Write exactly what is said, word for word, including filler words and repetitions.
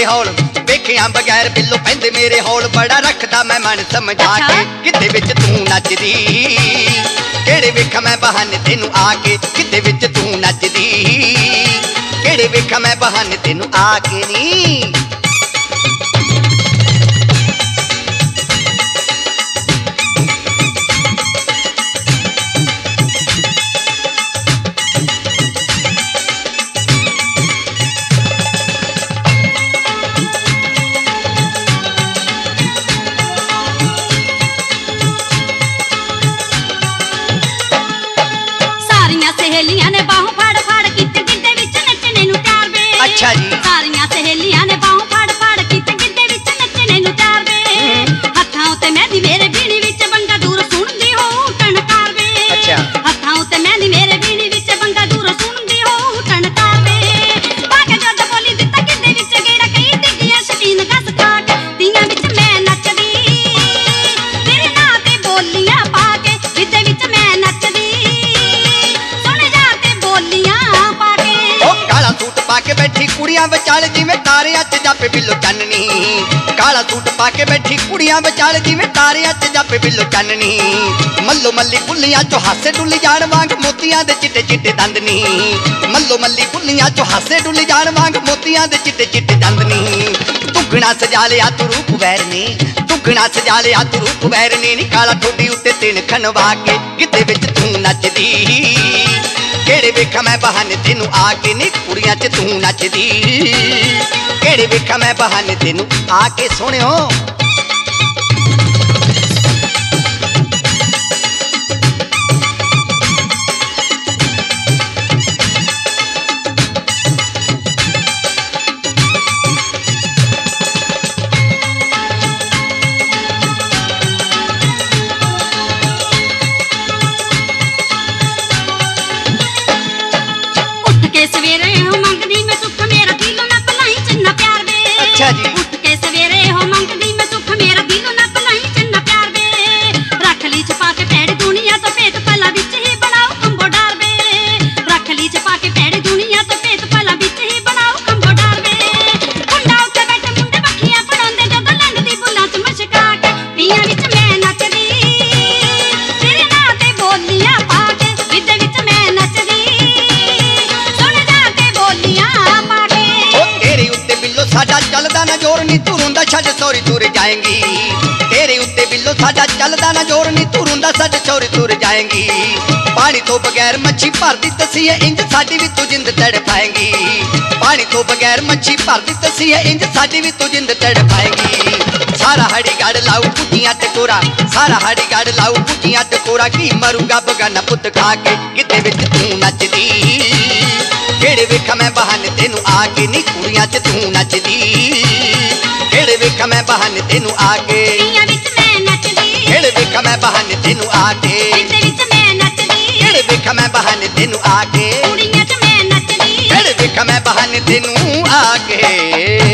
हौल वेखिया बगैर बिल्लो पैंदे मेरे हौल बड़ा रखदा मैं मन समझा के किते विच तू नचदी केड़े वेखा मैं बहाने तेनू आके किते विच तू नचदी केड़े वेखा मैं बहाने तेनू आके नी सहेलियां ने बाहों फाड़ फाड़ किते गिद्दे विच नचने नूं त्यार वे। अच्छा जी। सारियां सहेलियां ने बाहों फाड़ फाड़ किते गिद्दे विच नचने नूं त्यार वे। हत्थां उते मेहंदी मेरे बीणी विच बंगा दूर सुणदी हो टणकार वे। अच्छा। हत्थां उते मेहंदी मेरे बीणी विच बंगा दूर सुणदी हो टणकार वे। बाके जद बोली दित्ता गिद्दे विच गेड़ा कई डिग्गियां शकीन कस खाक दियां विच मैं नचदी तेरे नां ते बोलियां पाके गिद्दे विच मैं नचदी पाके बैठी कुड़ियां विचाल जिवें तारियां च जापे बिल्लो चाननी काला सूट पाके बैठी कुड़ियां विचाल जिवें तारियां च जापे बिल्लो चाननी मल्लो मल्ली बुल्लियां चो हासे डुल्ली जाण वांग मोतियां दे चिट्टे चिट्टे दंदनी मल्लो मल्ली बुल्लियां चो हासे डुल्ली जाण वांग मोतियां दे चिट्टे चिट्टे दंदनी दुगना सजा लिया तू रूप वैर ने दुगना सजा लिया तू रूप वैर ने नी काला ठोडी उत्ते तिन खनवा के गिद्दे विच तू नचदी केड़े वेखा मैं बहाने तेनू आके नी कुड़ियां च तू नचदी केड़े वेखा मैं बहाने तेनू आके सोहणियो सवेरे हो मंगदी मैं सुख मेरा दिल ना भलाई चन्ना प्यार वे। अच्छा जी। उठ के सवेरे हो मंगदी मैं सुख मेरा दिल ना भलाई चन्ना प्यार वे। रख ली छुपा के पैड़ी दुनिया तो पेट पला विच ही बनाओ कंबो डार वे। रख ली छुपा के पैड़ी दुनिया तो पेट पला विच ही बनाओ कंबो डार वे। मुंडा उत्ते बैठे मुंडे बखियां पड़ाउंदे जदों लंघदी बुल्लां च मशका के पियां विच मैं नचदी तेरे नां ते बोलियां पा के गिद्दे विच मैं नचदी साडा चलदा ना जोर नी तू रुंदा छड़ सौरी तुर जाएंगी तेरे उत्ते बिल्लो साडा चलदा ना जोर नी तू रुंदा छड़ सौरी तुर जाएंगी पानी तो बगैर मच्छी भरदी तसी है इंज साडी भी तू जिंद तड़ पाएंगी पानी तो बगैर मच्छी भरदी तसी है इंज साडी भी तू जिंद तड़ पाएंगी सारा हड़ी गड़ लाऊ पुटियां टकोरा सारा हड़ी गड़ लाऊ पुटियां टकोरा की मरूंगा बगाना पुत खा के गिद्दे विच तू नचदी केड़े वेखा मैं बहाने तेनू आके नी कुड़ियां च तू नचदी केड़े वेखा मैं बहाने तेनू आके पियां विच मैं नचदी केड़े वेखा मैं बहाने तेनू आके गिद्दे विच मैं नचदी केड़े वेखा मैं बहाने तेनू आके कुड़ियां च मैं नचदी केड़े वेखा मैं बहाने तेनू आके।